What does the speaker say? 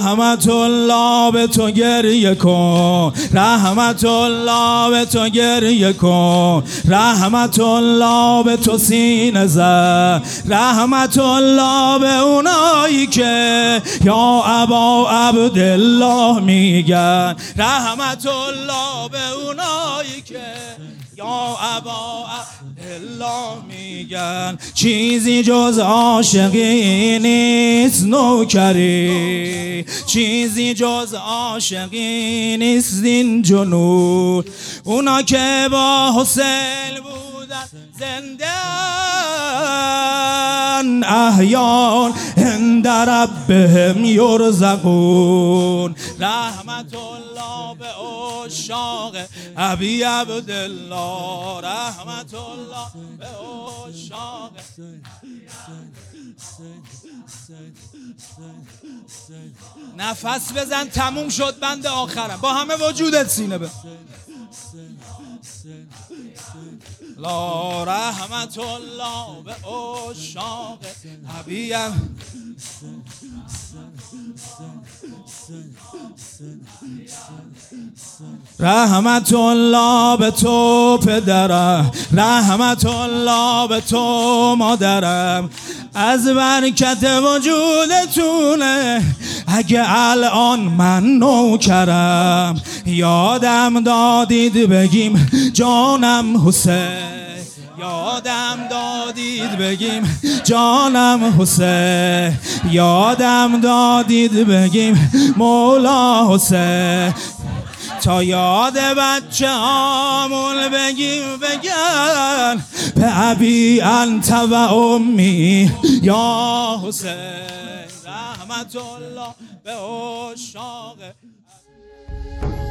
رحمت الله به تو گریه کن، رحمت الله به تو گریه کن، رحمت الله به تو سینه زد، رحمت الله به اونایی که یا ابا عبدالله میگن، رحمت الله به اونایی که یا ابا عبدالله میگن. چیزی جز عاشقی نیست نوکری، چیزی جز عاشقی نیست این جنون. اونا که با حسین بودن زنده احیان عند ربهم یرزقون. رحمت الله به عشاق ابی عبدالله، رحمت الله به عشاق. نفس بزن تموم شد، بند آخرم، با همه وجودت سینه به لا. رحمت الله به عشاق ابی رحمت الله به تو پدرم، رحمت الله به تو مادرم. از برکت وجودتونه اگه الان من نوکرم. یادم دادید بگیم جانم حسین، یادم دادید بگیم جانم حسین، یادم دادید بگیم مولا حسین. تا یاد بچه هامون بگیم بگن به ابی انت و امی یا حسین. رحمت الله به عشاق